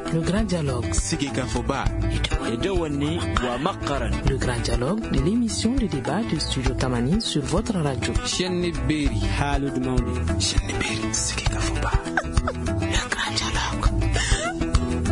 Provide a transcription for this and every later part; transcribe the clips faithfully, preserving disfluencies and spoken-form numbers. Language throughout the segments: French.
Le grand dialogue. Sigikafoba. Le grand dialogue de l'émission de débat de Studio Tamani sur votre radio. Le grand dialogue.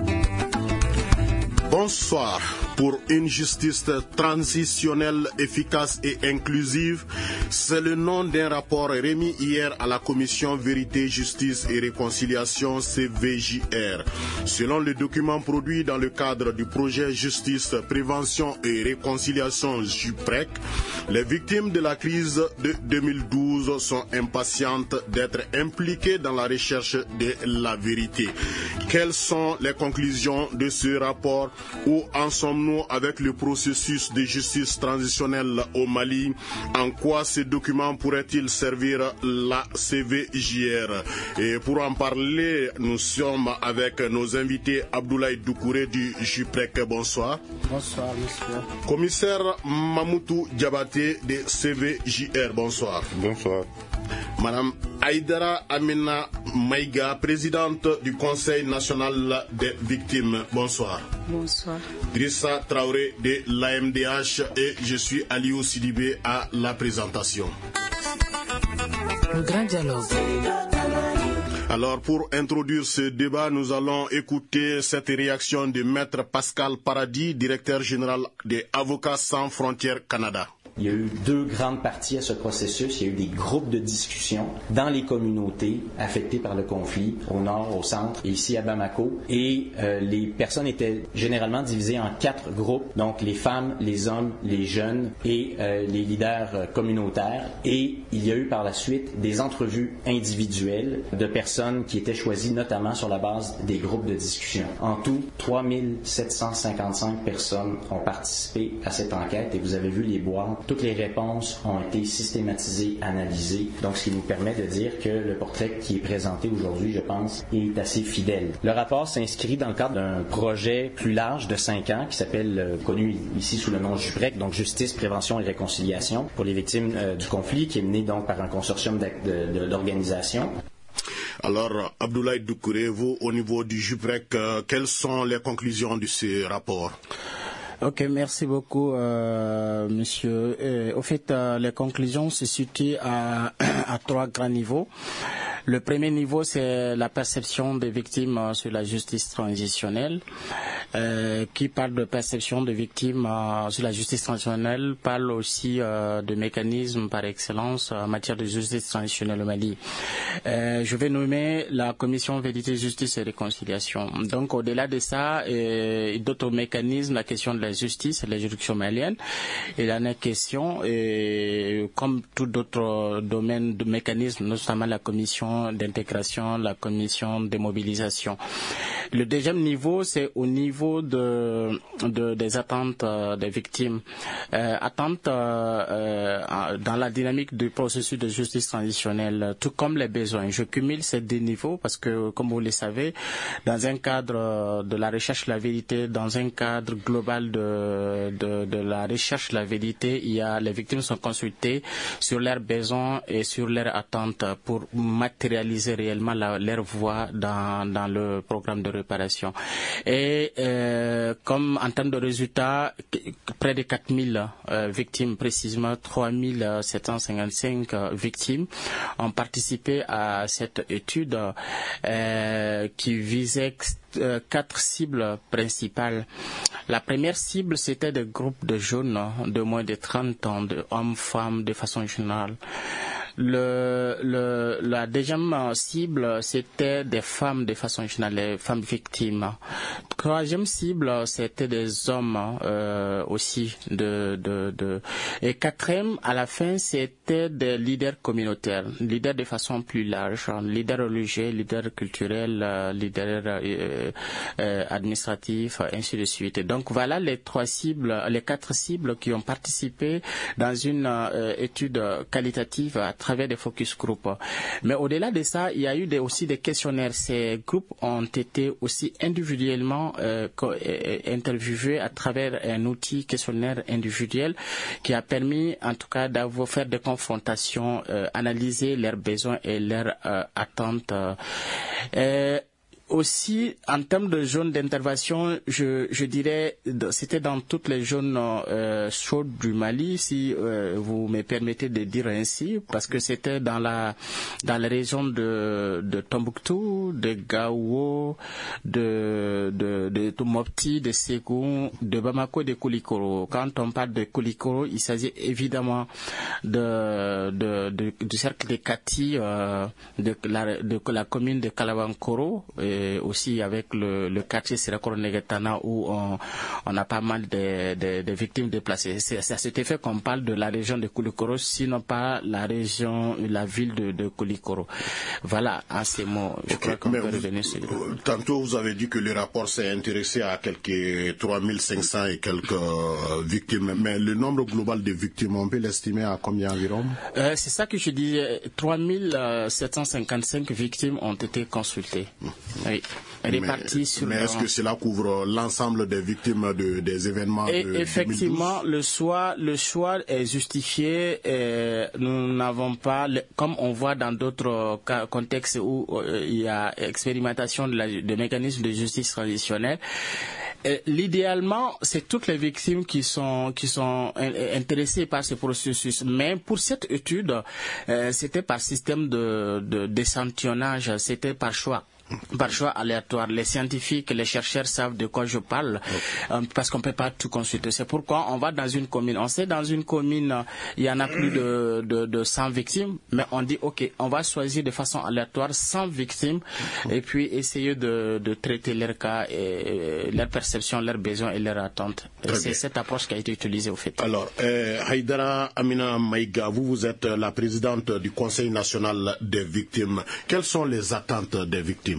Bonsoir. Pour une justice transitionnelle, efficace et inclusive, c'est le nom d'un rapport remis hier à la Commission Vérité, Justice et Réconciliation C V J R. Selon le document produit dans le cadre du projet Justice, Prévention et Réconciliation J P R E C, les victimes de la crise de deux mille douze sont impatientes d'être impliquées dans la recherche de la vérité. Quelles sont les conclusions de ce rapport? Où en sommes-nous avec le processus de justice transitionnelle au Mali? En quoi ce document pourrait-il servir la C V J R? Et pour en parler, nous sommes avec nos invités Abdoulaye Doucouré du J P R E C. Bonsoir. Bonsoir, monsieur. Commissaire Mamoutou Diabaté de C V J R. Bonsoir. Bonsoir. Madame Aïdara Amina Maïga, présidente du Conseil national des victimes. Bonsoir. Bonsoir. Drissa Traoré de l'A M D H et je suis Aliou Sidibé à la présentation. Le grand dialogue. Alors, pour introduire ce débat, nous allons écouter cette réaction de Maître Pascal Paradis, directeur général des Avocats sans frontières Canada. Il y a eu deux grandes parties à ce processus. Il y a eu des groupes de discussion dans les communautés affectées par le conflit, au nord, au centre et ici à Bamako. Et euh, les personnes étaient généralement divisées en quatre groupes, donc les femmes, les hommes, les jeunes et euh, les leaders euh, communautaires. Et il y a eu par la suite des entrevues individuelles de personnes qui étaient choisies notamment sur la base des groupes de discussion. En tout, trois mille sept cent cinquante-cinq personnes ont participé à cette enquête et vous avez vu les boîtes. Toutes les réponses ont été systématisées, analysées, donc ce qui nous permet de dire que le portrait qui est présenté aujourd'hui, je pense, est assez fidèle. Le rapport s'inscrit dans le cadre d'un projet plus large de cinq ans qui s'appelle, euh, connu ici sous le nom J P R E C, donc Justice, Prévention et Réconciliation pour les victimes euh, du conflit, qui est mené donc par un consortium d'organisations. Alors, Abdoulaye Doucouré, vous, au niveau du J P R E C, euh, quelles sont les conclusions de ce rapport? Ok, merci beaucoup, euh, monsieur. Et, au fait, euh, les conclusions se situent à, à trois grands niveaux. Le premier niveau, c'est la perception des victimes euh, sur la justice transitionnelle. Euh, qui parle de perception des victimes euh, sur la justice transitionnelle, parle aussi euh, de mécanismes par excellence en matière de justice transitionnelle au Mali. Euh, je vais nommer la Commission Vérité, Justice et Réconciliation. Donc, au-delà de ça, euh, d'autres mécanismes, la question de la justice et la juridiction malienne. Et la question, et, comme tous d'autres domaines de mécanismes, notamment la commission d'intégration, la commission de mobilisation. Le deuxième niveau, c'est au niveau de, de des attentes euh, des victimes. Euh, attentes euh, euh, dans la dynamique du processus de justice transitionnelle, tout comme les besoins. Je cumule ces deux niveaux parce que, comme vous le savez, dans un cadre de la recherche de la vérité, dans un cadre global de, de, de la recherche de la vérité, il y a, les victimes sont consultées sur leurs besoins et sur leurs attentes pour matérialiser réellement la, leur voix dans, dans le programme de réparation. Et euh, comme en termes de résultats, près de quatre mille euh, victimes, précisément trois mille sept cent cinquante-cinq euh, victimes ont participé à cette étude euh, qui visait euh, quatre cibles principales. La première cible, c'était des groupes de jeunes de moins de trente ans, de hommes, femmes, de façon générale. Le, le, la deuxième cible, c'était des femmes de façon générale, les femmes victimes. Troisième cible, c'était des hommes euh, aussi. De, de, de. Et quatrième, à la fin, c'était des leaders communautaires, leaders de façon plus large, leaders religieux, leaders culturels, leaders euh, euh, administratifs, ainsi de suite. Donc voilà les trois cibles, les quatre cibles qui ont participé dans une euh, étude qualitative à travers des focus group. Mais au-delà de ça, il y a eu des, aussi des questionnaires. Ces groupes ont été aussi individuellement euh, interviewés à travers un outil questionnaire individuel qui a permis en tout cas d'avoir faire des confrontations, euh, analyser leurs besoins et leurs euh, attentes. Euh, aussi, en termes de zones d'intervention, je, je dirais, c'était dans toutes les zones euh, chaudes du Mali, si euh, vous me permettez de dire ainsi, parce que c'était dans la dans la région de, de Tombouctou, de Gao, de de de Mopti, de Ségou, de Bamako, de Koulikoro. Quand on parle de Koulikoro, il s'agit évidemment de, de, de du cercle de Kati, euh, de la de la commune de Kalabankoro. Et aussi avec le, le quartier Sirakoro-Negetana où on, on a pas mal de, de, de victimes déplacées. C'est, c'est à cet effet qu'on parle de la région de Koulikoro, sinon pas la région, la ville de, de Koulikoro. Voilà, en ces mots, je okay, crois qu'on peut vous, revenir sur le... Tantôt, vous avez dit que le rapport s'est intéressé à quelques trois mille cinq cents et quelques euh, victimes, mais le nombre global de victimes, on peut l'estimer à combien environ? euh, C'est ça que je disais, trois mille sept cent cinquante-cinq victimes ont été consultées. Mmh. Oui, réparties mais, sur. Mais est-ce que cela couvre l'ensemble des victimes de, des événements et de effectivement, deux mille douze? le choix, le choix est justifié. Et nous n'avons pas, comme on voit dans d'autres contextes où euh, il y a expérimentation de, la, de mécanismes de justice traditionnelle. L'idéalement, c'est toutes les victimes qui sont qui sont intéressées par ce processus. Mais pour cette étude, euh, c'était par système de, de d'échantillonnage, c'était par choix. Par choix aléatoire. Les scientifiques, les chercheurs savent de quoi je parle, euh, parce qu'on peut pas tout consulter. C'est pourquoi on va dans une commune. On sait dans une commune, euh, il y en a plus de, de, de cent victimes, mais on dit ok, on va choisir de façon aléatoire cent victimes et puis essayer de, de traiter leur cas, et, et leur perception, leurs besoins et leurs attentes. Et c'est cette approche qui a été utilisée au fait. Alors, euh, Haïdara Amina Maïga, vous, vous êtes la présidente du Conseil national des victimes. Quelles sont les attentes des victimes?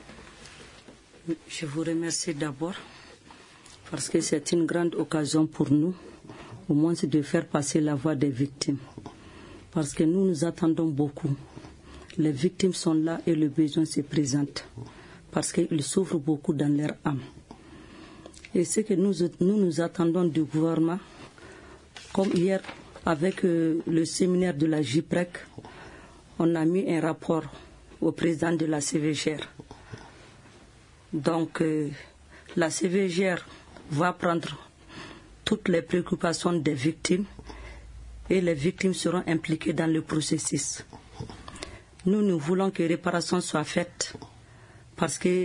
Je vous remercie d'abord parce que c'est une grande occasion pour nous, au moins de faire passer la voix des victimes. Parce que nous nous attendons beaucoup. Les victimes sont là et le besoin se présente. Parce qu'ils souffrent beaucoup dans leur âme. Et ce que nous nous, nous attendons du gouvernement, comme hier avec euh, le séminaire de la J P R E C, on a mis un rapport au président de la C V G R. Donc, euh, la C V G R va prendre toutes les préoccupations des victimes et les victimes seront impliquées dans le processus. Nous, nous voulons que réparation soit faite parce qu'il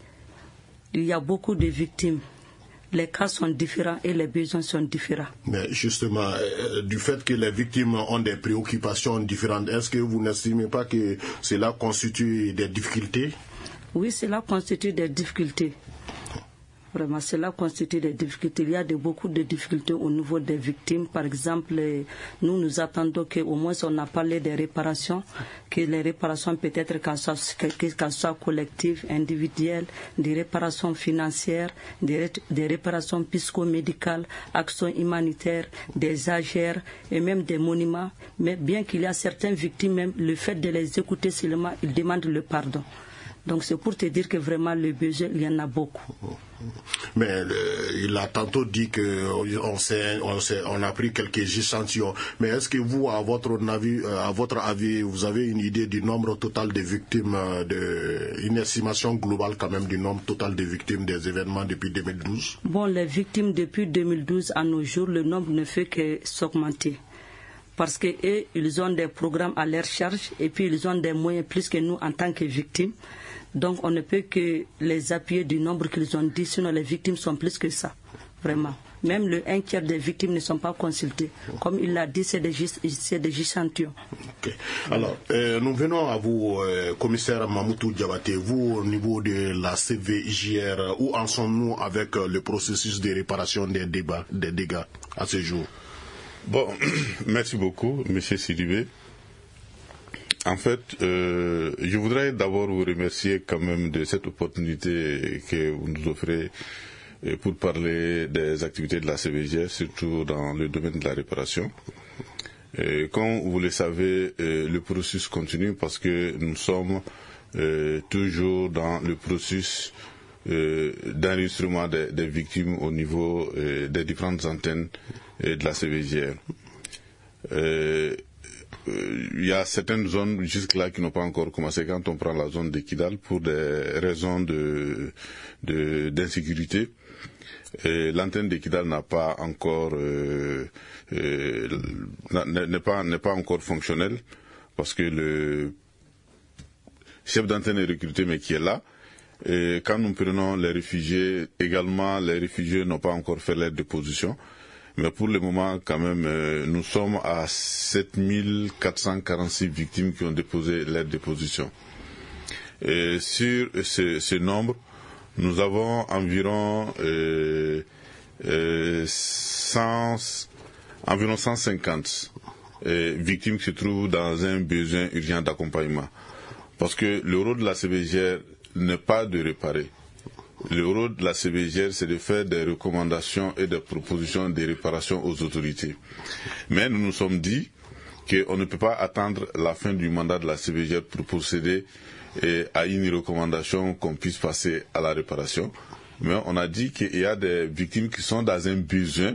y a beaucoup de victimes. Les cas sont différents et les besoins sont différents. Mais justement, euh, du fait que les victimes ont des préoccupations différentes, est-ce que vous n'estimez pas que cela constitue des difficultés? Oui, cela constitue des difficultés. Vraiment, cela constitue des difficultés. Il y a de, beaucoup de difficultés au niveau des victimes. Par exemple, nous nous attendons qu'au moins on a parlé des réparations, que les réparations peut-être qu'elles soient, qu'elles soient collectives, individuelles, des réparations financières, des, des réparations psychomédicales, actions humanitaires, des agères et même des monuments. Mais bien qu'il y a certaines victimes, même le fait de les écouter seulement, ils demandent le pardon. Donc c'est pour te dire que vraiment le besoin, il y en a beaucoup. Mais euh, il a tantôt dit qu'on s'est, on s'est, on a pris quelques échantillons. Mais est-ce que vous, à votre avis, à votre avis, vous avez une idée du nombre total de victimes, de, une estimation globale quand même du nombre total de victimes des événements depuis deux mille douze? Bon, les victimes depuis deux mille douze à nos jours, le nombre ne fait que s'augmenter. Parce qu'eux, ils ont des programmes à leur charge et puis ils ont des moyens plus que nous en tant que victimes. Donc on ne peut que les appuyer du nombre qu'ils ont dit, sinon les victimes sont plus que ça, vraiment. Même le un tiers des victimes ne sont pas consultées. Comme il l'a dit, c'est des, c'est des échantillons. Okay. Alors, euh, nous venons à vous, euh, commissaire Mamoutou Diabaté, vous au niveau de la C V J R, où en sommes-nous avec euh, le processus de réparation des, débats, des dégâts à ce jour? Bon, merci beaucoup, M. Sidibé. En fait, euh, je voudrais d'abord vous remercier quand même de cette opportunité que vous nous offrez pour parler des activités de la C V G R, surtout dans le domaine de la réparation. Et comme vous le savez, le processus continue parce que nous sommes euh, toujours dans le processus euh, d'enregistrement des, des victimes au niveau euh, des différentes antennes euh, de la C V G R. Euh, euh, il y a certaines zones jusque-là qui n'ont pas encore commencé. Quand on prend la zone de Kidal, pour des raisons de, de, d'insécurité, et l'antenne de Kidal n'a pas encore euh, euh, n'est pas n'est pas encore fonctionnelle parce que le chef d'antenne est recruté mais qui est là. Et quand nous prenons les réfugiés, également les réfugiés n'ont pas encore fait leur déposition. Mais pour le moment, quand même, euh, nous sommes à sept mille quatre cent quarante-six victimes qui ont déposé leur déposition. Et sur ce, ce nombre, nous avons environ euh, euh, cent, environ cent cinquante euh, victimes qui se trouvent dans un besoin urgent d'accompagnement. Parce que le rôle de la C B G R n'est pas de réparer. Le rôle de la C B G R, c'est de faire des recommandations et des propositions de réparation aux autorités. Mais nous nous sommes dit qu'on ne peut pas attendre la fin du mandat de la C B G R pour procéder à une recommandation qu'on puisse passer à la réparation. Mais on a dit qu'il y a des victimes qui sont dans un besoin,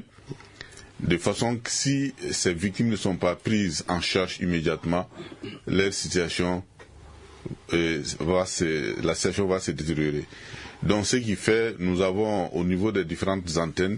de façon que si ces victimes ne sont pas prises en charge immédiatement, leur situation, euh, va se, la situation va se détériorer. Donc ce qui fait, nous avons au niveau des différentes antennes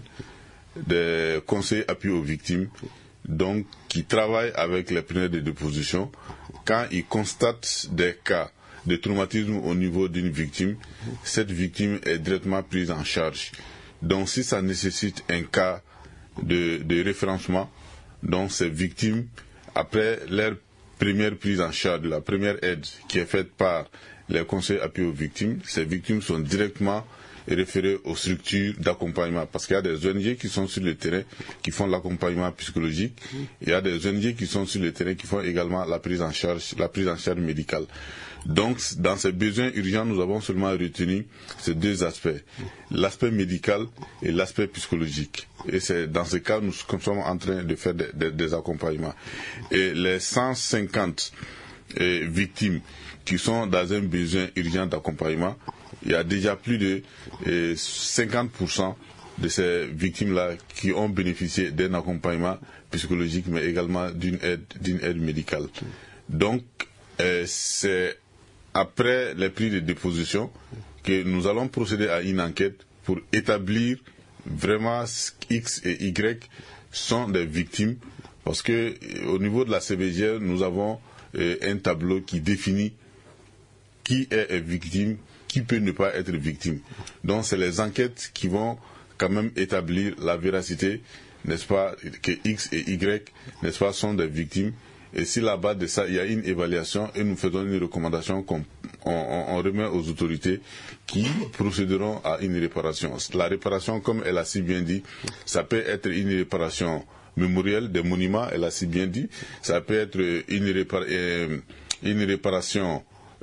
des conseils appui aux victimes, donc qui travaillent avec les preneurs de déposition. Quand ils constatent des cas de traumatisme au niveau d'une victime, cette victime est directement prise en charge. Donc si ça nécessite un cas de, de référencement, donc ces victimes, après leur première prise en charge, la première aide qui est faite par les conseils appui aux victimes, ces victimes sont directement référées aux structures d'accompagnement. Parce qu'il y a des O N G qui sont sur le terrain, qui font l'accompagnement psychologique. Il y a des O N G qui sont sur le terrain, qui font également la prise en charge, la prise en charge médicale. Donc, dans ces besoins urgents, nous avons seulement retenu ces deux aspects, l'aspect médical et l'aspect psychologique. Et c'est dans ce cas, nous sommes en train de faire des, des, des accompagnements. Et les cent cinquante eh, victimes qui sont dans un besoin urgent d'accompagnement, il y a déjà plus de eh, cinquante pour cent de ces victimes-là qui ont bénéficié d'un accompagnement psychologique, mais également d'une aide, d'une aide médicale. Donc, eh, c'est après les prises de déposition que nous allons procéder à une enquête pour établir vraiment X et Y sont des victimes, parce que au niveau de la C B G R, nous avons euh, un tableau qui définit qui est victime, qui peut ne pas être victime. Donc c'est les enquêtes qui vont quand même établir la véracité, n'est-ce pas, que X et Y, n'est-ce pas, sont des victimes. Et si là-bas de ça, il y a une évaluation et nous faisons une recommandation qu'on on, on remet aux autorités qui procéderont à une réparation. La réparation, comme elle a si bien dit, ça peut être une réparation mémorielle des monuments, elle a si bien dit. Ça peut être une, répar euh, une réparation,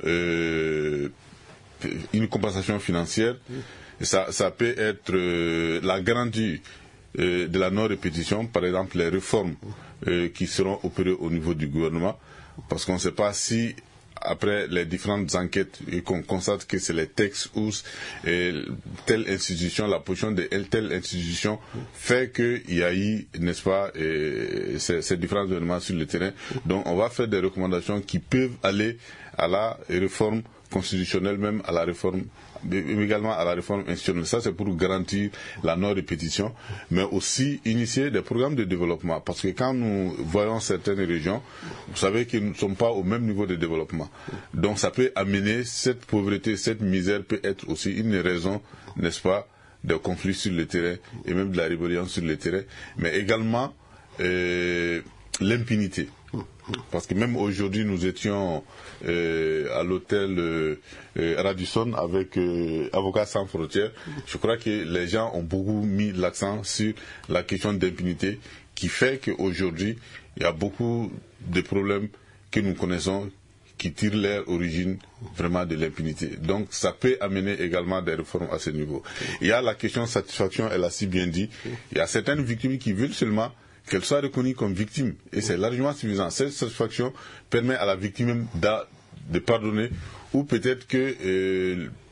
euh, une compensation financière. Ça, ça peut être euh, la garantie euh, de la non-répétition, par exemple les réformes euh, qui seront opérées au niveau du gouvernement, parce qu'on ne sait pas si après les différentes enquêtes et qu'on constate que c'est les textes ou euh, telle institution, la position de telle institution fait qu'il y a eu, n'est-ce pas, euh, ces, ces différents événements sur le terrain. Donc on va faire des recommandations qui peuvent aller à la réforme constitutionnelle, même à la réforme, également à la réforme institutionnelle. Ça, c'est pour garantir la non-répétition, mais aussi initier des programmes de développement. Parce que quand nous voyons certaines régions, vous savez qu'ils ne sont pas au même niveau de développement. Donc ça peut amener cette pauvreté, cette misère peut être aussi une raison, n'est-ce pas, de conflits sur le terrain et même de la rébellion sur le terrain, mais également euh, l'impunité. Parce que même aujourd'hui, nous étions euh, à l'hôtel euh, euh, Radisson avec euh, Avocats sans frontières. Je crois que les gens ont beaucoup mis l'accent sur la question d'impunité qui fait qu'aujourd'hui, il y a beaucoup de problèmes que nous connaissons qui tirent leur origine vraiment de l'impunité. Donc ça peut amener également des réformes à ce niveau. Il y a la question de satisfaction, elle a si bien dit. Il y a certaines victimes qui veulent seulement qu'elle soit reconnue comme victime. Et c'est largement suffisant. Cette satisfaction permet à la victime de, de pardonner, ou peut-être que euh,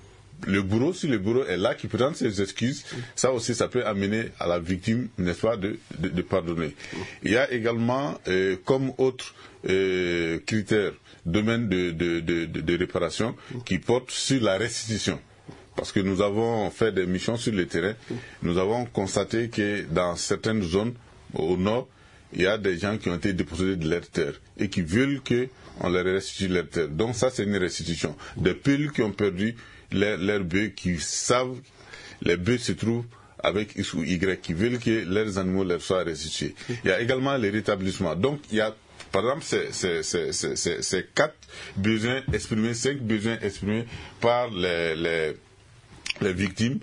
le bourreau, si le bourreau est là, qui présente ses excuses, ça aussi, ça peut amener à la victime, n'est-ce pas, de, de, de pardonner. Il y a également, euh, comme autre euh, critère, domaine de, de, de, de, de réparation, qui porte sur la restitution. Parce que nous avons fait des missions sur le terrain, nous avons constaté que dans certaines zones, au nord, il y a des gens qui ont été dépossédés de leurs terres et qui veulent qu'on leur restitue leurs terres. Donc ça, c'est une restitution. Des peuples qui ont perdu leurs leur bœufs, qui savent, les bœufs se trouvent avec X ou Y, qui veulent que leurs animaux leur soient restitués. Il y a également les rétablissements. Donc il y a, par exemple, ces, ces, ces, ces, ces quatre besoins exprimés, cinq besoins exprimés par les, les, les victimes,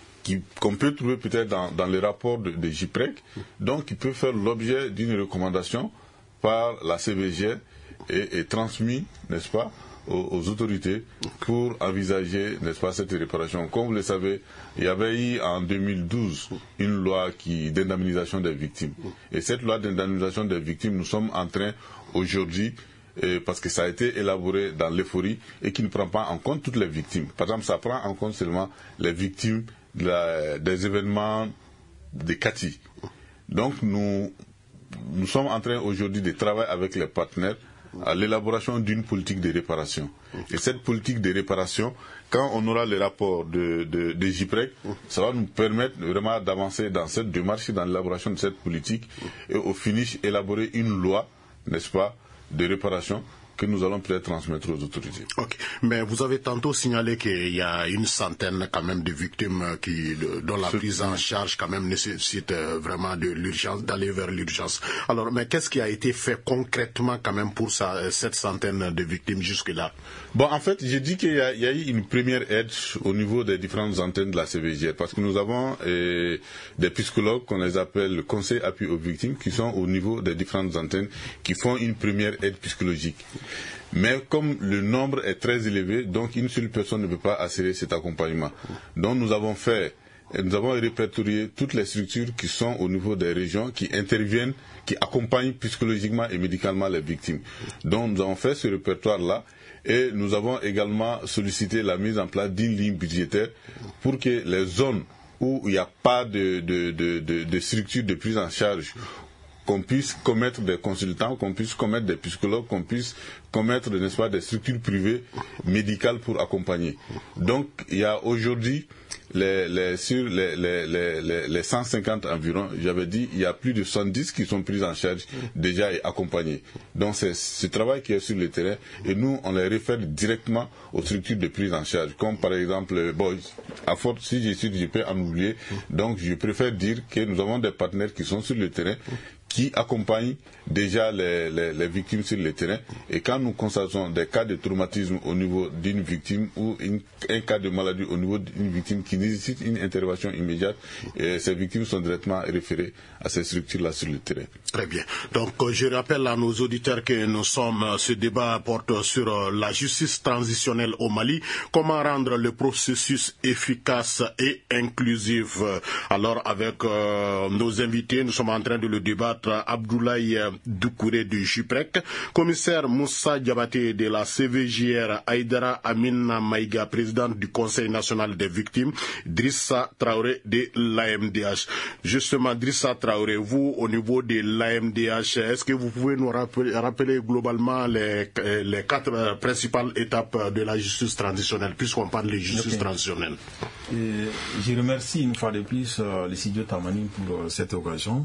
qu'on peut trouver peut-être dans, dans les rapports de, de J P R E C, donc qui peut faire l'objet d'une recommandation par la C V G et, et transmis, n'est-ce pas, aux, aux autorités pour envisager, n'est-ce pas, cette réparation. Comme vous le savez, il y avait eu en deux mille douze une loi qui d'indemnisation des victimes. Et cette loi d'indemnisation des victimes, nous sommes en train aujourd'hui, euh, parce que ça a été élaboré dans l'euphorie et qui ne prend pas en compte toutes les victimes. Par exemple, ça prend en compte seulement les victimes de la, des événements de Kati. Donc nous, nous sommes en train aujourd'hui de travailler avec les partenaires à l'élaboration d'une politique de réparation. Et cette politique de réparation, quand on aura le rapport de, de, de J P R E C, ça va nous permettre vraiment d'avancer dans cette démarche, dans l'élaboration de cette politique et au finish élaborer une loi, n'est-ce pas, de réparation que nous allons peut-être transmettre aux autorités. Ok. Mais vous avez tantôt signalé qu'il y a une centaine quand même de victimes qui, de, dont la prise en charge quand même nécessite vraiment de l'urgence, d'aller vers l'urgence. Alors, mais qu'est-ce qui a été fait concrètement quand même pour ça, cette centaine de victimes jusque-là? Bon, en fait, j'ai dit qu'il y, y a eu une première aide au niveau des différentes antennes de la C V G R, parce que nous avons euh, des psychologues qu'on les appelle le conseil appui aux victimes, qui sont au niveau des différentes antennes, qui font une première aide psychologique. Mais comme le nombre est très élevé, donc une seule personne ne peut pas assurer cet accompagnement. Donc nous avons fait, nous avons répertorié toutes les structures qui sont au niveau des régions, qui interviennent, qui accompagnent psychologiquement et médicalement les victimes. Donc nous avons fait ce répertoire-là et nous avons également sollicité la mise en place d'une ligne budgétaire pour que les zones où il n'y a pas de, de, de, de, de structure de prise en charge, qu'on puisse commettre des consultants, qu'on puisse commettre des psychologues, qu'on puisse commettre, n'est-ce pas, des structures privées médicales pour accompagner. Donc, il y a aujourd'hui, les, les, sur les, les, les, les cent cinquante environ, j'avais dit, il y a plus de soixante-dix qui sont pris en charge déjà et accompagnés. Donc, c'est ce travail qui est sur le terrain et nous, on les réfère directement aux structures de prise en charge. Comme par exemple, bon, à force, si je suis, je peux en oublier. Donc, je préfère dire que nous avons des partenaires qui sont sur le terrain, qui accompagnent déjà les, les, les victimes sur le terrain. Et quand nous constatons des cas de traumatisme au niveau d'une victime ou une, un cas de maladie au niveau d'une victime qui nécessite une intervention immédiate, et ces victimes sont directement référées à ces structures-là sur le terrain. Très bien. Donc je rappelle à nos auditeurs que nous sommes, ce débat porte sur la justice transitionnelle au Mali. Comment rendre le processus efficace et inclusif? Alors avec euh, nos invités, nous sommes en train de le débattre. Abdoulaye Doucouré du J P R E C, commissaire Moussa Diabaté de la C V G R, Aïdara Amina Maïga, présidente du Conseil national des victimes, Drissa Traoré de l'A M D H. Justement, Drissa Traoré, vous, au niveau de l'A M D H, est-ce que vous pouvez nous rappeler, rappeler globalement les, les quatre principales étapes de la justice transitionnelle, puisqu'on parle de justice okay. transitionnelle? Et je remercie une fois de plus euh, le studio Tamani pour euh, cette occasion.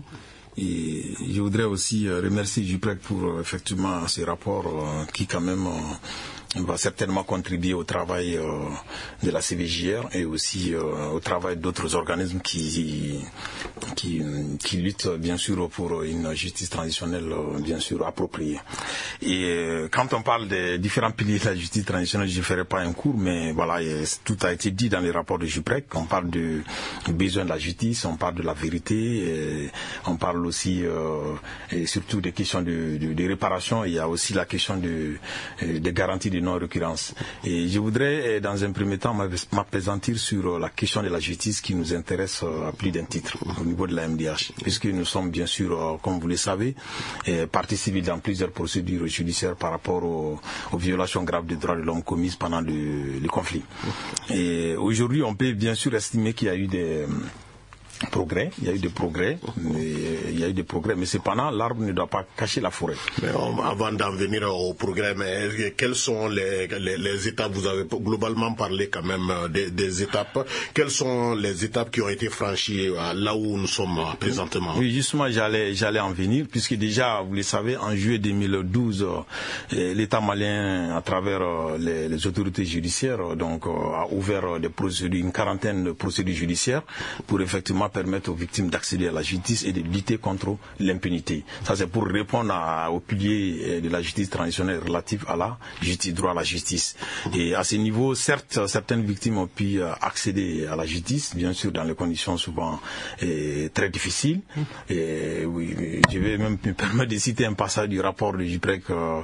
Et je voudrais aussi remercier J P R E C pour effectivement ce rapport euh, qui quand même euh, va certainement contribuer au travail euh, de la C V G R et aussi euh, au travail d'autres organismes qui, qui, qui luttent bien sûr pour une justice transitionnelle euh, bien sûr appropriée. Et euh, quand on parle des différents piliers de la justice transitionnelle, je ne ferai pas un cours, mais voilà, tout a été dit dans les rapports de J P R E C. On parle du besoin de la justice, on parle de la vérité, et on parle aussi euh, et surtout des questions de, de, de réparation. Il y a aussi la question de, de garantie de non-récurrence. Et je voudrais, dans un premier temps, m'appesantir sur la question de la justice qui nous intéresse à plus d'un titre au niveau de la M D H, puisque nous sommes bien sûr, comme vous le savez, partie civile dans plusieurs procédures judiciaires par rapport aux, aux violations graves des droits de l'homme commises pendant le, le conflit. Et aujourd'hui, on peut bien sûr estimer qu'il y a eu des progrès, il y a eu des progrès, mais il y a eu des progrès, mais cependant l'arbre ne doit pas cacher la forêt. Mais on, avant d'en venir au progrès, mais quelles sont les, les, les étapes? Vous avez globalement parlé quand même des, des étapes. Quelles sont les étapes qui ont été franchies là où nous sommes présentement? Oui, justement, j'allais, j'allais en venir, puisque déjà, vous le savez, en juillet deux mille douze, l'État malien, à travers les, les autorités judiciaires, donc a ouvert des procédures, une quarantaine de procédures judiciaires pour effectivement permettre aux victimes d'accéder à la justice et de lutter contre l'impunité. Ça, c'est pour répondre à, au pilier de la justice traditionnelle relative à la justice, droit à la justice. Et à ce niveau, certes, certaines victimes ont pu accéder à la justice, bien sûr, dans les conditions souvent eh, très difficiles. Et oui, je vais même me permettre de citer un passage du rapport de JUPREC, euh,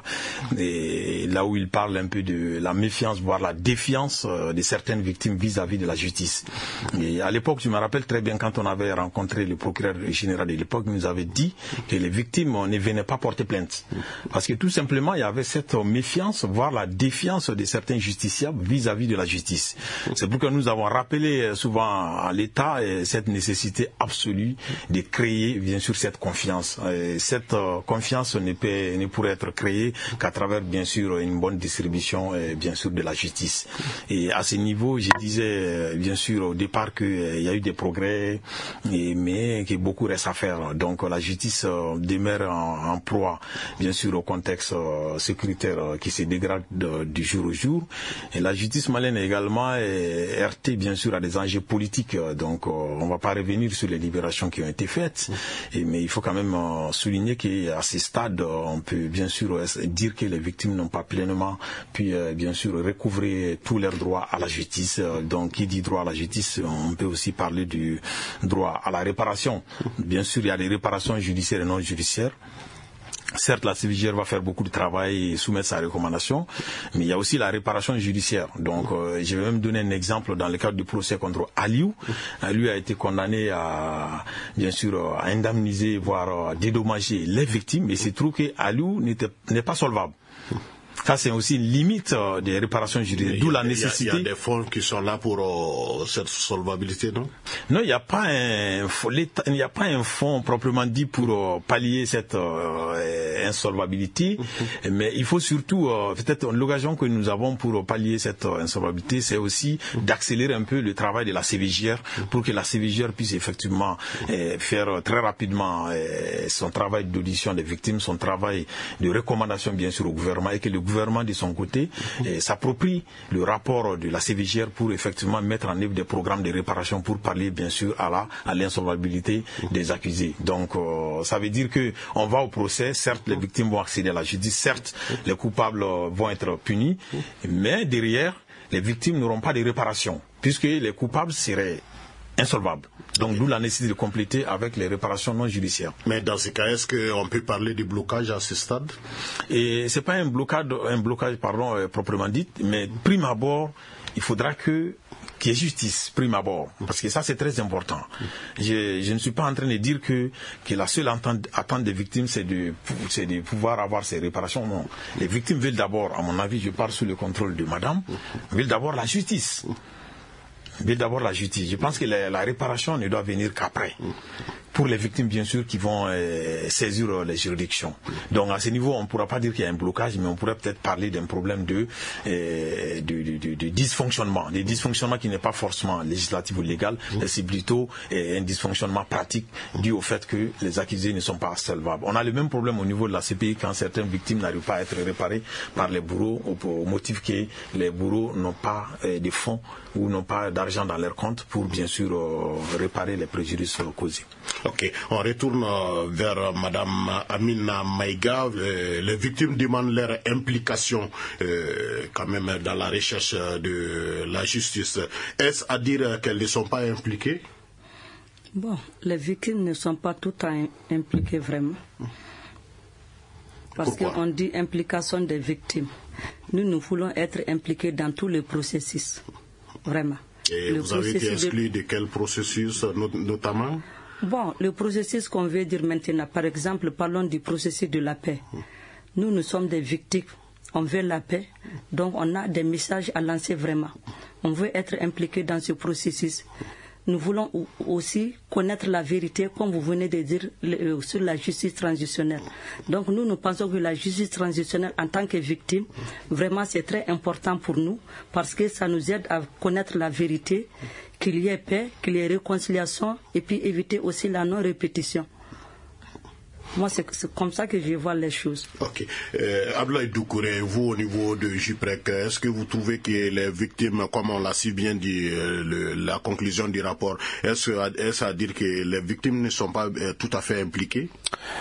et là où il parle un peu de la méfiance, voire la défiance euh, de certaines victimes vis-à-vis de la justice. Et à l'époque, je me rappelle très bien quand on avait rencontré le procureur général de l'époque, il nous avait dit que les victimes ne venaient pas porter plainte. Parce que tout simplement, il y avait cette méfiance, voire la défiance de certains justiciables vis-à-vis de la justice. C'est pourquoi nous avons rappelé souvent à l'État cette nécessité absolue de créer, bien sûr, cette confiance. Et cette confiance ne, peut, ne pourrait être créée qu'à travers, bien sûr, une bonne distribution, bien sûr, de la justice. Et à ce niveau, je disais, bien sûr, au départ qu'il y a eu des progrès, Et, mais que beaucoup reste à faire. Donc la justice euh, demeure en, en proie, bien sûr, au contexte euh, sécuritaire euh, qui se dégrade de, du jour au jour. Et la justice malienne également est heurtée, bien sûr, à des enjeux politiques. Donc euh, on ne va pas revenir sur les libérations qui ont été faites, et, mais il faut quand même euh, souligner qu'à ce stade, euh, on peut bien sûr euh, dire que les victimes n'ont pas pleinement pu, euh, bien sûr, recouvrer tous leurs droits à la justice. Euh, donc qui dit droit à la justice, on peut aussi parler du droit à la réparation. Bien sûr, il y a des réparations judiciaires et non judiciaires. Certes, la C V J R va faire beaucoup de travail et soumettre sa recommandation, mais il y a aussi la réparation judiciaire. Donc, euh, je vais même donner un exemple dans le cadre du procès contre Aliou. Euh, lui a été condamné à, bien sûr, à indemniser, voire à dédommager les victimes, mais il se trouve que Aliou n'est pas solvable. Ça, c'est aussi une limite euh, des réparations juridiques, d'où la nécessité. Il y a des fonds qui sont là pour euh, cette solvabilité, non? Non, il n'y a pas un, il n'y a pas un fonds proprement dit pour euh, pallier cette euh, insolvabilité, mm-hmm. mais il faut surtout, euh, peut-être l'occasion que nous avons pour pallier cette euh, insolvabilité, c'est aussi mm-hmm. d'accélérer un peu le travail de la C V J R mm-hmm. pour que la C V J R puisse effectivement euh, faire euh, très rapidement euh, son travail d'audition des victimes, son travail de recommandation, bien sûr, au gouvernement, et que le gouvernement de son côté eh, s'approprie le rapport de la C V J R pour effectivement mettre en œuvre des programmes de réparation pour parler bien sûr à la à l'insolvabilité des accusés. Donc euh, ça veut dire que on va au procès, certes les victimes vont accéder à la justice, certes les coupables euh, vont être punis, mais derrière les victimes n'auront pas de réparation puisque les coupables seraient insolvables. Donc d'où la nécessité de compléter avec les réparations non judiciaires. Mais dans ce cas, est-ce qu'on peut parler de blocage à ce stade? Et c'est pas un blocage, un blocage pardon, euh, proprement dit, mais prime abord, il faudra que qu'il y ait justice, prime abord, parce que ça c'est très important. Je, je ne suis pas en train de dire que, que la seule attente des victimes c'est de, c'est de pouvoir avoir ces réparations. Non. Les victimes veulent d'abord, à mon avis, je parle sous le contrôle de madame, veulent d'abord la justice. Mais d'abord la justice. Je pense que la, la réparation ne doit venir qu'après. Pour les victimes, bien sûr, qui vont euh, saisir euh, les juridictions. Donc à ce niveau, on ne pourra pas dire qu'il y a un blocage, mais on pourrait peut-être parler d'un problème de, euh, de, de, de, de dysfonctionnement. Des dysfonctionnements qui n'est pas forcément législatif ou légal, mais c'est plutôt euh, un dysfonctionnement pratique dû au fait que les accusés ne sont pas solvables. On a le même problème au niveau de la C P I quand certaines victimes n'arrivent pas à être réparées par les bourreaux au, au motif que les bourreaux n'ont pas euh, de fonds ou n'ont pas d'argent dans leur compte pour bien sûr euh, réparer les préjudices euh, causés. Ok, on retourne euh, vers euh, Madame Amina Maïga. Euh, les victimes demandent leur implication euh, quand même dans la recherche de la justice. Est-ce à dire qu'elles ne sont pas impliquées? Bon, les victimes ne sont pas toutes impliquées vraiment. Parce qu'on dit implication des victimes. Nous, nous voulons être impliqués dans tous les processus, vraiment. Et le vous avez été exclu de... de quel processus notamment? Bon, le processus qu'on veut dire maintenant, par exemple, parlons du processus de la paix. Nous, nous sommes des victimes, on veut la paix, donc on a des messages à lancer vraiment. On veut être impliqué dans ce processus. Nous voulons aussi connaître la vérité, comme vous venez de dire, sur la justice transitionnelle. Donc nous, nous pensons que la justice transitionnelle, en tant que victime, vraiment c'est très important pour nous, parce que ça nous aide à connaître la vérité, qu'il y ait paix, qu'il y ait réconciliation, et puis éviter aussi la non-répétition. Moi, c'est comme ça que je vois les choses. Ok. Euh, Abdoulaye Doucouré, vous, au niveau de J P R E C, est-ce que vous trouvez que les victimes, comme on l'a si bien dit, euh, le, la conclusion du rapport, est-ce est à dire que les victimes ne sont pas euh, tout à fait impliquées?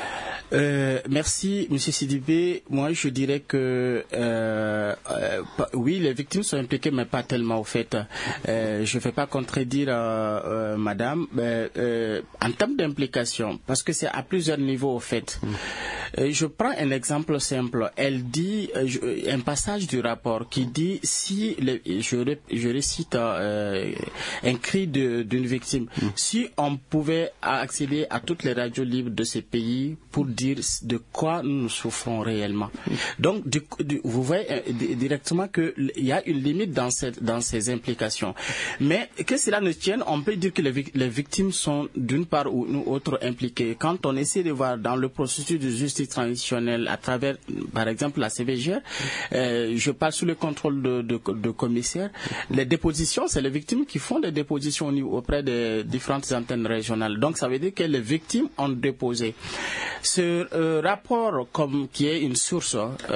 Euh, merci, Monsieur Sidibé. Moi, je dirais que euh, euh, oui, les victimes sont impliquées, mais pas tellement au fait. Euh, je ne vais pas contredire euh, euh, Madame. Mais, euh, en termes d'implication, parce que c'est à plusieurs niveaux au fait. Euh, je prends un exemple simple. Elle dit euh, je, un passage du rapport qui dit si les, je, je récite euh, un cri d'une victime. Mm. Si on pouvait accéder à toutes les radios libres de ces pays pour dire de quoi nous souffrons réellement. Donc, du, du, vous voyez euh, directement qu'il y a une limite dans, cette, dans ces implications. Mais que cela ne tienne, on peut dire que les, les victimes sont d'une part ou d'une autre impliquées. Quand on essaie de voir dans le processus de justice transitionnelle à travers, par exemple, la C V G R, euh, je parle sous le contrôle de, de, de commissaires, les dépositions, c'est les victimes qui font des dépositions auprès des différentes antennes régionales. Donc, ça veut dire que les victimes ont déposé. Ce euh, rapport, comme qui est une source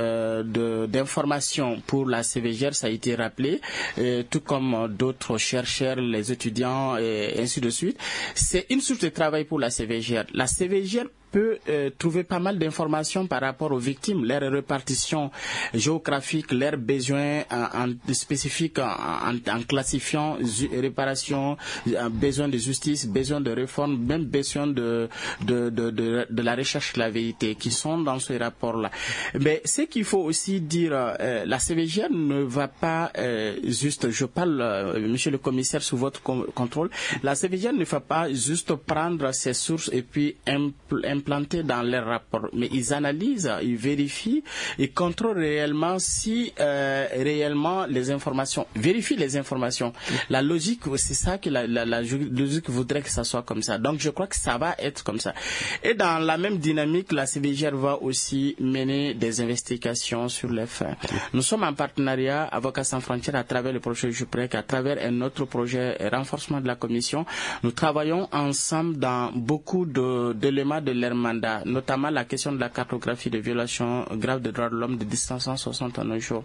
euh, d'information pour la C V G R, ça a été rappelé, euh, tout comme d'autres chercheurs, les étudiants et ainsi de suite, c'est une source de travail pour la C V G R. La C V G R peut euh, trouver pas mal d'informations par rapport aux victimes, leur répartition géographique, leurs besoins en, en spécifiques en, en, en classifiant réparation, besoin de justice, besoin de réforme, même besoin de, de, de, de, de la recherche de la vérité qui sont dans ce rapport-là. Mais ce qu'il faut aussi dire, euh, la C V G R ne va pas euh, juste, je parle, euh, monsieur le commissaire, sous votre contrôle, la C V G R ne va pas juste prendre ces sources et puis impl implantés dans leurs rapports, mais ils analysent, ils vérifient, ils contrôlent réellement si euh, réellement les informations, vérifient les informations. La logique, c'est ça que la, la, la logique voudrait que ça soit comme ça. Donc je crois que ça va être comme ça. Et dans la même dynamique, la C V G R va aussi mener des investigations sur les faits. Nous sommes en partenariat Avocats sans frontières à travers le projet J P R E C, à travers un autre projet renforcement de la commission. Nous travaillons ensemble dans beaucoup d'éléments de, de leur mandat, notamment la question de la cartographie de violations graves des droits de l'homme de dix à cent soixante-neuf jours.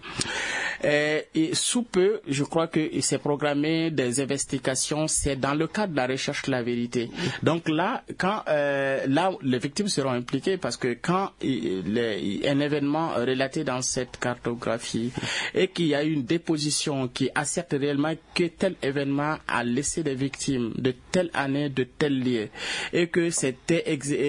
Et, et sous peu, je crois que c'est programmé des investigations, c'est dans le cadre de la recherche de la vérité. Donc là, quand euh, là, les victimes seront impliquées parce que quand il, les, un événement relaté dans cette cartographie et qu'il y a une déposition qui asserte réellement que tel événement a laissé des victimes de telle année, de tel lieu, et que c'était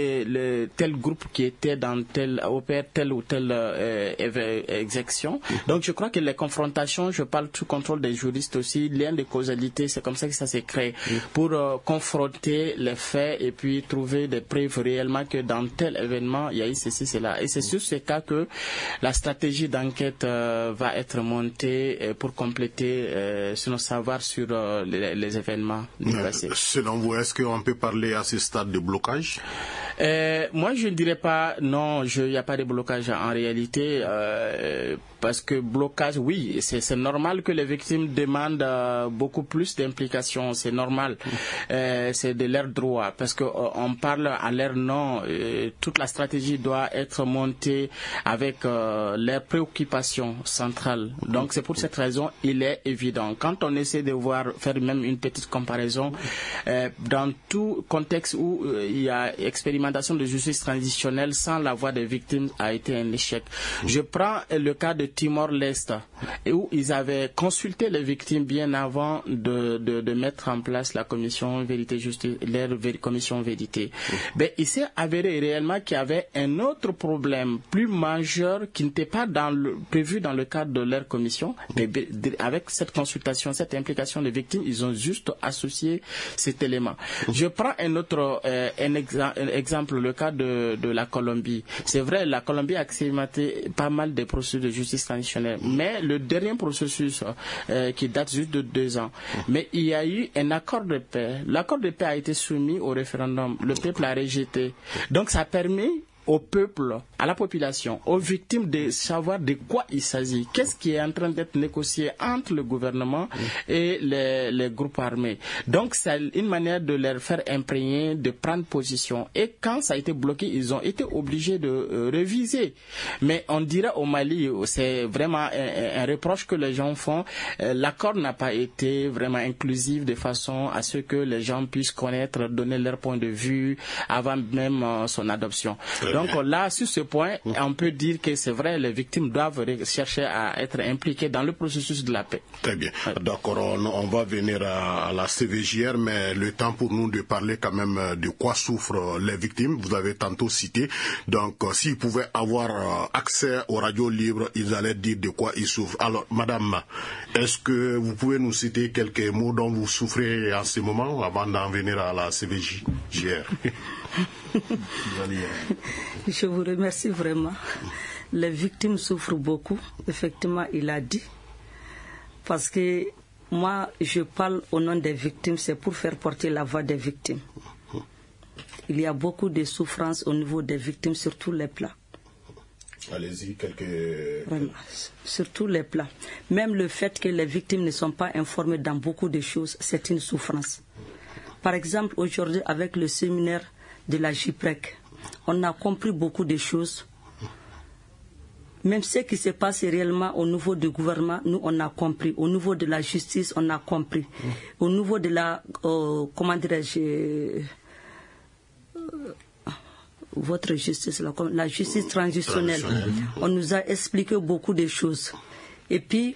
le, tel groupe qui était dans tel opère telle ou telle euh, exécution. Donc je crois que les confrontations, je parle sous contrôle des juristes aussi, lien de causalité, c'est comme ça que ça s'est créé, pour euh, confronter les faits et puis trouver des preuves réellement que dans tel événement il y a eu ceci, cela. Et c'est sur ce cas que la stratégie d'enquête euh, va être montée euh, pour compléter euh, nos savoirs sur euh, les, les événements du passé. Selon vous, est-ce qu'on peut parler à ce stade de blocage? Euh, moi, je ne dirais pas non, il n'y a pas de blocage en réalité, euh, parce que blocage, oui, c'est normal que les victimes demandent euh, beaucoup plus d'implication, c'est normal, euh, c'est de leur droit, parce que euh, on parle à leur nom, euh, toute la stratégie doit être montée avec euh, leurs préoccupations centrales. Donc c'est pour cette raison, il est évident, quand on essaie de voir, faire même une petite comparaison, euh, dans tout contexte où euh, il y a expérimentation l'expérimentation de justice transitionnelle sans la voix des victimes a été un échec. Je prends le cas de Timor-Leste, où ils avaient consulté les victimes bien avant de, de, de mettre en place la commission vérité justice, leur commission vérité. Ben, il s'est avéré réellement qu'il y avait un autre problème plus majeur qui n'était pas dans le, prévu dans le cadre de leur commission. Mais avec cette consultation, cette implication des victimes, ils ont juste associé cet élément. Je prends un autre euh, un, exa un exemple, le cas de, de la Colombie. C'est vrai, la Colombie a expérimenté pas mal de processus de justice traditionnelle, mais le dernier processus euh, qui date juste de deux ans, mais il y a eu un accord de paix. L'accord de paix a été soumis au référendum. Le peuple a rejeté. Donc ça a permis au peuple, à la population, aux victimes de savoir de quoi il s'agit. Qu'est-ce qui est en train d'être négocié entre le gouvernement et les, les groupes armés. Donc c'est une manière de leur faire imprégner, de prendre position. Et quand ça a été bloqué, ils ont été obligés de euh, réviser. Mais on dirait au Mali, c'est vraiment un, un reproche que les gens font. Euh, L'accord n'a pas été vraiment inclusif de façon à ce que les gens puissent connaître, donner leur point de vue avant même euh, son adoption. Donc là, sur ce point, on peut dire que c'est vrai, les victimes doivent chercher à être impliquées dans le processus de la paix. Très bien. Ouais. D'accord, on, on va venir à, à la C V J R, mais le temps pour nous de parler quand même de quoi souffrent les victimes. Vous avez tantôt cité. Donc, s'ils pouvaient avoir accès aux radios libres, ils allaient dire de quoi ils souffrent. Alors, madame, est-ce que vous pouvez nous citer quelques mots dont vous souffrez en ce moment avant d'en venir à la C V J R? Je vous remercie vraiment. Les victimes souffrent beaucoup, effectivement, il a dit. Parce que moi, je parle au nom des victimes, c'est pour faire porter la voix des victimes. Il y a beaucoup de souffrances au niveau des victimes sur tous les plans. Allez-y, quelques... Vraiment, sur tous les plans. Même le fait que les victimes ne sont pas informées dans beaucoup de choses, c'est une souffrance. Par exemple, aujourd'hui, avec le séminaire de la J P R E C, on a compris beaucoup de choses. Même ce qui se passe réellement au niveau du gouvernement, nous on a compris. Au niveau de la justice, on a compris. Au niveau de la, euh, comment dirais-je, euh, votre justice, la, la justice transitionnelle, on nous a expliqué beaucoup de choses. Et puis,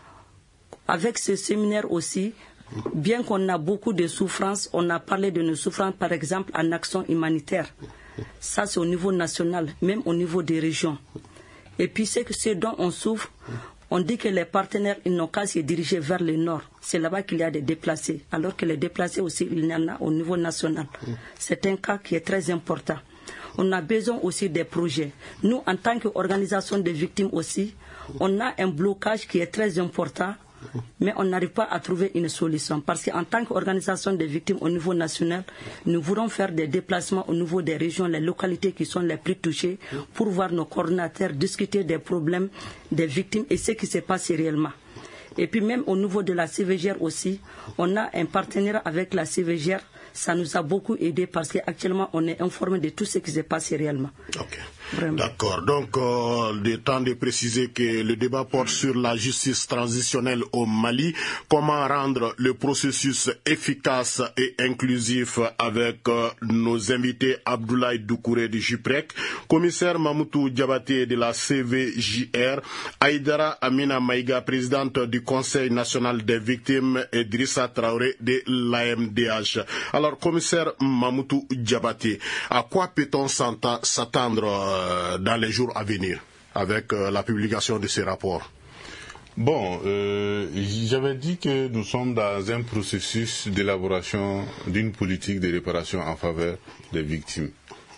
avec ce séminaire aussi, bien qu'on a beaucoup de souffrances, on a parlé de nos souffrances, par exemple, en action humanitaire. Ça, c'est au niveau national, même au niveau des régions. Et puis, c'est que ce dont on souffre, on dit que les partenaires, ils n'ont qu'à se diriger vers le nord. C'est là-bas qu'il y a des déplacés. Alors que les déplacés aussi, il y en a au niveau national. C'est un cas qui est très important. On a besoin aussi des projets. Nous, en tant qu'organisation de victimes aussi, on a un blocage qui est très important. Mais on n'arrive pas à trouver une solution parce qu'en tant qu'organisation des victimes au niveau national, nous voulons faire des déplacements au niveau des régions, les localités qui sont les plus touchées pour voir nos coordinateurs discuter des problèmes des victimes et ce qui se passe réellement. Et puis même au niveau de la C V G R aussi, on a un partenaire avec la C V G R. Ça nous a beaucoup aidé parce qu'actuellement on est informé de tout ce qui s'est passé réellement. Okay. D'accord. Donc, euh, le temps de préciser que le débat porte sur la justice transitionnelle au Mali. Comment rendre le processus efficace et inclusif avec euh, nos invités Abdoulaye Doucouré du J P R E C, commissaire Mamoutou Diabaté de la C V J R, Aïdara Amina Maïga, présidente du Conseil national des victimes, et Drissa Traoré de l'A M D H. Alors, commissaire Mamoutou Diabaté, à quoi peut-on s'attendre euh, dans les jours à venir avec euh, la publication de ces rapports? Bon, euh, j'avais dit que nous sommes dans un processus d'élaboration d'une politique de réparation en faveur des victimes.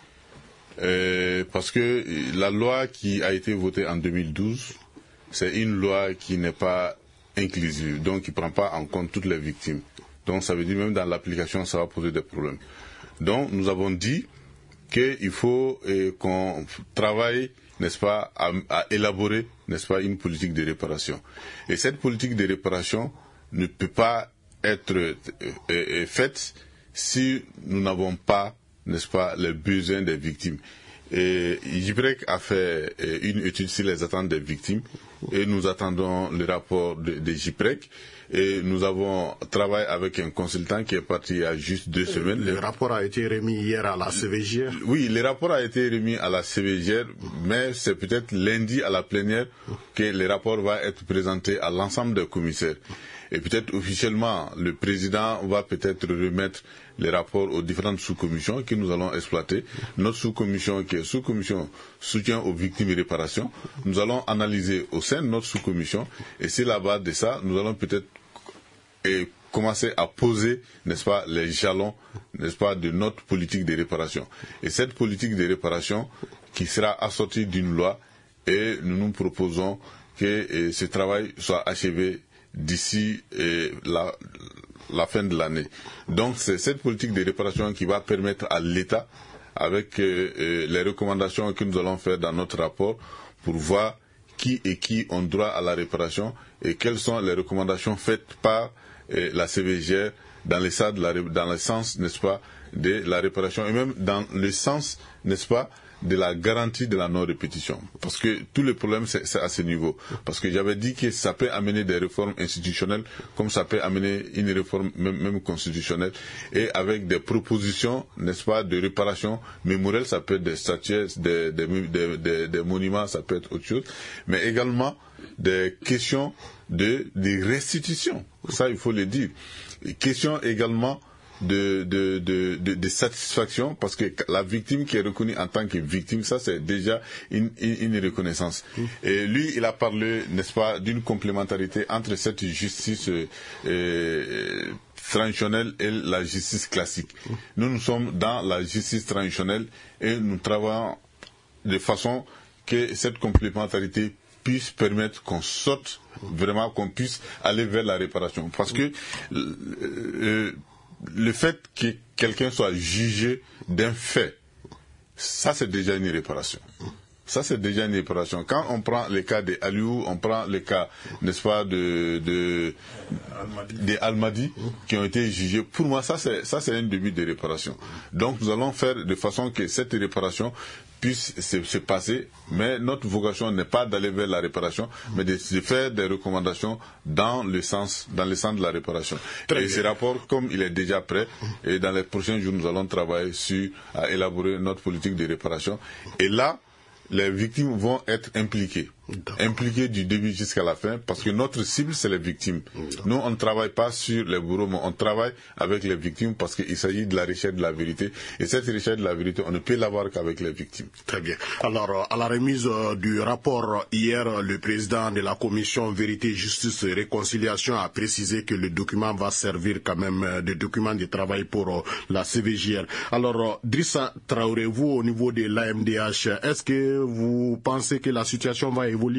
Euh, parce que la loi qui a été votée en deux mille douze, c'est une loi qui n'est pas inclusive, donc qui ne prend pas en compte toutes les victimes. Donc ça veut dire même dans l'application, ça va poser des problèmes. Donc nous avons dit qu'il faut euh, qu'on travaille, n'est-ce pas, à, à élaborer, n'est-ce pas, une politique de réparation. Et cette politique de réparation ne peut pas être euh, euh, faite si nous n'avons pas, n'est-ce pas, les besoins des victimes. Et J P R E C a fait euh, une étude sur les attentes des victimes et nous attendons le rapport de, de J P R E C. et nous avons travaillé avec un consultant qui est parti il y a juste deux semaines. Le rapport a été remis hier à la C V G R. Oui, le rapport a été remis à la C V G R, mais c'est peut-être lundi à la plénière que le rapport va être présenté à l'ensemble des commissaires. Et peut-être officiellement, le président va peut-être remettre les rapports aux différentes sous-commissions que nous allons exploiter. Notre sous-commission, qui est sous-commission soutien aux victimes et réparation, nous allons analyser au sein de notre sous-commission, et c'est la base de ça, nous allons peut-être et commencer à poser, n'est-ce pas, les jalons, n'est-ce pas, de notre politique de réparation. Et cette politique de réparation qui sera assortie d'une loi, et nous nous proposons que et, ce travail soit achevé d'ici la, la fin de l'année. Donc c'est cette politique de réparation qui va permettre à l'État, avec euh, les recommandations que nous allons faire dans notre rapport, pour voir qui et qui ont droit à la réparation et quelles sont les recommandations faites par euh, la C V G R dans le sens, de la, dans le sens, n'est-ce pas, de la réparation et même dans le sens, n'est-ce pas, de la garantie de la non-répétition. Parce que tous les problèmes, c'est à ce niveau. Parce que j'avais dit que ça peut amener des réformes institutionnelles, comme ça peut amener une réforme même, même constitutionnelle, et avec des propositions, n'est-ce pas, de réparation mémorielle, ça peut être des statues, des, des, des, des, des monuments, ça peut être autre chose, mais également des questions de, de restitution. Ça, il faut le dire. Et questions également De, de, de, de, de satisfaction, parce que la victime qui est reconnue en tant que victime, ça c'est déjà une, une, une reconnaissance. Mmh. Et lui, il a parlé, n'est-ce pas, d'une complémentarité entre cette justice euh, euh, traditionnelle et la justice classique. Mmh. Nous, nous sommes dans la justice traditionnelle et nous travaillons de façon que cette complémentarité puisse permettre qu'on sorte vraiment, qu'on puisse aller vers la réparation. Parce que euh, le fait que quelqu'un soit jugé d'un fait, ça c'est déjà une réparation. Ça c'est déjà une réparation. Quand on prend les cas de Aliou, on prend les cas, n'est-ce pas, de, de, de Almadi, qui ont été jugés, pour moi ça c'est, ça c'est un début de réparation. Donc nous allons faire de façon que cette réparation puisse se, se passer, mais notre vocation n'est pas d'aller vers la réparation, mais de, de faire des recommandations dans le sens, dans le sens de la réparation. Très et bien. Ce rapport, comme il est déjà prêt, et dans les prochains jours, nous allons travailler sur à élaborer notre politique de réparation. Et là, les victimes vont être impliquées. Impliquées du début jusqu'à la fin, parce que notre cible, c'est les victimes. Nous, on ne travaille pas sur les bourreaux, mais on travaille avec les victimes parce qu'il s'agit de la recherche de la vérité. Et cette recherche de la vérité, on ne peut l'avoir qu'avec les victimes. Très bien. Alors, à la remise du rapport hier, le président de la commission Vérité, Justice et Réconciliation a précisé que le document va servir quand même de document de travail pour la C V G R. Alors, Drissa Traoré, vous, au niveau de l'A M D H, est-ce que vous pensez que la situation va évoluer?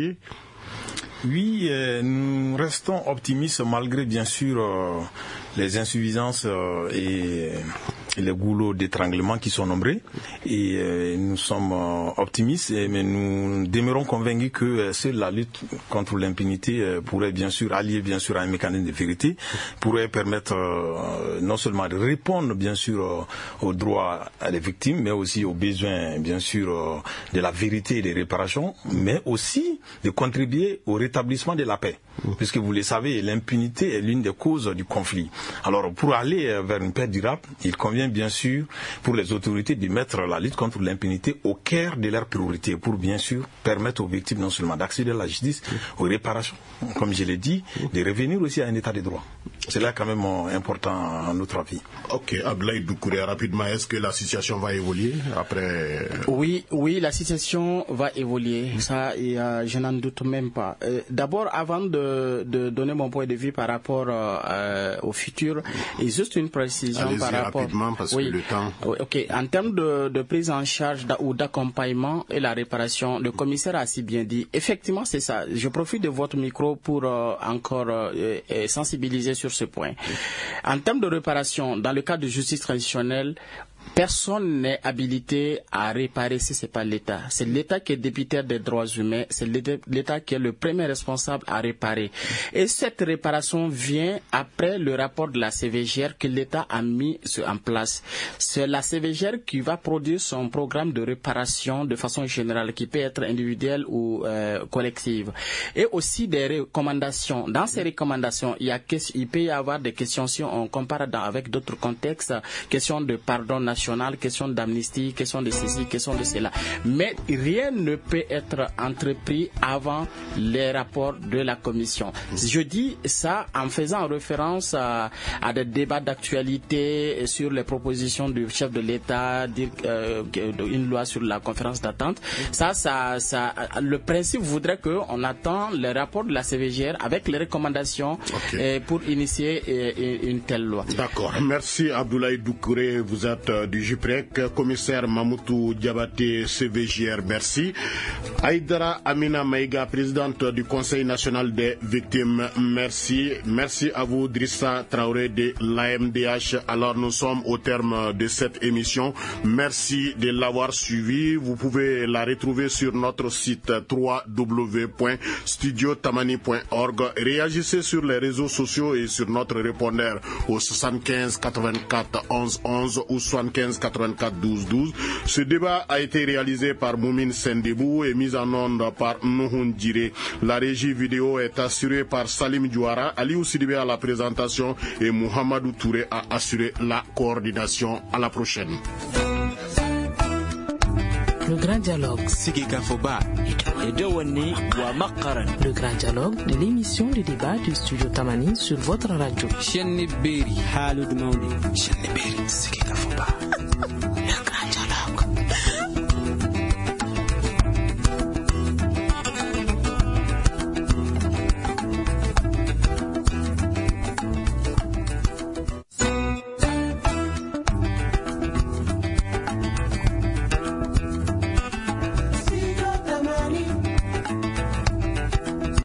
Oui, euh, nous restons optimistes malgré bien sûr euh, les insuffisances euh, et, et les goulots d'étranglement qui sont nombreux. Et euh, nous sommes euh, optimistes, et, mais nous demeurons convaincus que euh, seule la lutte contre l'impunité euh, pourrait bien sûr allier bien sûr à un mécanisme de vérité, pourrait permettre euh, non seulement de répondre bien sûr euh, aux droits des victimes, mais aussi aux besoins bien sûr euh, de la vérité et des réparations, mais aussi de contribuer au rétablissement de la paix. Puisque vous le savez, l'impunité est l'une des causes du conflit. Alors pour aller vers une paix durable, il convient bien sûr pour les autorités de mettre la lutte contre l'impunité au cœur de leurs priorités, pour bien sûr permettre aux victimes non seulement d'accéder à la justice, aux réparations, comme je l'ai dit, de revenir aussi à un état de droit. C'est là quand même important à notre avis. Ok, Abdoulaye Doucouré, rapidement, est-ce que la situation va évoluer après? Oui, oui, la situation va évoluer. Ça, et, euh, je n'en doute même pas. Euh, D'abord, avant de, de donner mon point de vue par rapport euh, au futur, et juste une précision Allez-y par rapport. rapidement parce oui. que le temps. Ok, en termes de, de prise en charge ou d'accompagnement et la réparation, le commissaire a si bien dit. Effectivement, c'est ça. Je profite de votre micro pour euh, encore euh, sensibiliser sur ce point. En termes de réparation, dans le cadre de justice traditionnelle, personne n'est habilité à réparer si c'est pas l'État. C'est l'État qui est débiteur des droits humains, c'est l'État qui est le premier responsable à réparer. Et cette réparation vient après le rapport de la C V G R que l'État a mis en place. C'est la C V G R qui va produire son programme de réparation de façon générale, qui peut être individuelle ou euh, collective. Et aussi des recommandations. Dans ces recommandations, il, y a, il peut y avoir des questions, si on compare dans, avec d'autres contextes, question de pardon national, question d'amnistie, question de ceci, question de cela. Mais rien ne peut être entrepris avant les rapports de la Commission. Je dis ça en faisant référence à, à des débats d'actualité sur les propositions du chef de l'État, dire euh, une loi sur la conférence d'attente. Ça, ça, ça, le principe voudrait qu'on attend les rapports de la C V G R avec les recommandations okay. euh, pour initier euh, une telle loi. D'accord. Merci Abdoulaye Doucouré. Vous êtes euh, du J P R E C, commissaire Mamoutou Diabaté, C V G R, merci. Aïdara Amina Maïga, présidente du Conseil national des victimes, merci. Merci à vous, Drissa Traoré de l'A M D H. Alors nous sommes au terme de cette émission. Merci de l'avoir suivi. Vous pouvez la retrouver sur notre site w w w point studio tamani point org. Réagissez sur les réseaux sociaux et sur notre répondeur au soixante-quinze quatre-vingt-quatre onze onze ou soixante-quinze quatre-vingt-quatre douze douze. Ce débat a été réalisé par Moumine Sendebou et mis en onde par Nouhoun Djiré. La régie vidéo est assurée par Salim Diouara, Aliou Sidibé à la présentation et Mohamedou Touré a assuré la coordination. À la prochaine. Le grand dialogue. Le grand dialogue de l'émission de débat du studio Tamani sur votre radio.